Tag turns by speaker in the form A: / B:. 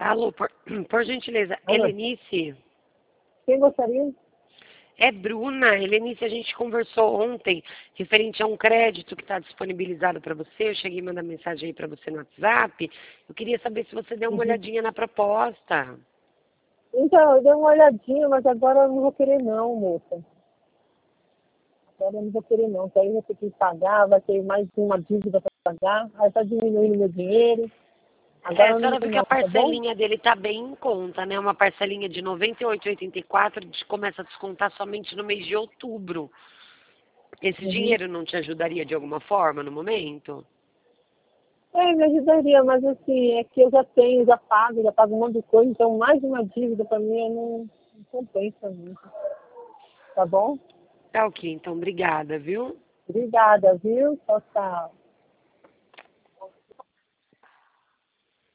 A: Alô, por gentileza,
B: Alô.
A: Helenice?
B: Quem gostaria?
A: É Bruna. Helenice, a gente conversou ontem referente a um crédito que está disponibilizado para você. Eu cheguei a mandar mensagem aí para você no WhatsApp. Eu queria saber se você deu uma
B: Uhum.
A: olhadinha na proposta.
B: Então, eu dei uma olhadinha, mas agora eu não vou querer não, moça. Agora eu não vou querer não, porque aí eu vou ter que pagar, vai ter mais uma dívida para pagar, aí está diminuindo meu dinheiro.
A: É,
B: Agora
A: a
B: eu não
A: senhora
B: vou
A: viu que a
B: não, tá bom?
A: parcelinha dele está bem em conta, né? Uma parcelinha de R$ 98,84, a gente começa a descontar somente no mês de outubro. Esse
B: Uhum.
A: dinheiro não te ajudaria de alguma forma no momento?
B: É, me ajudaria, mas assim, é que eu já tenho, já pago um monte de coisa, então mais uma dívida para mim eu não compensa muito. Tá bom?
A: Tá ok, então obrigada, viu?
B: Obrigada, viu? Tchau, tchau.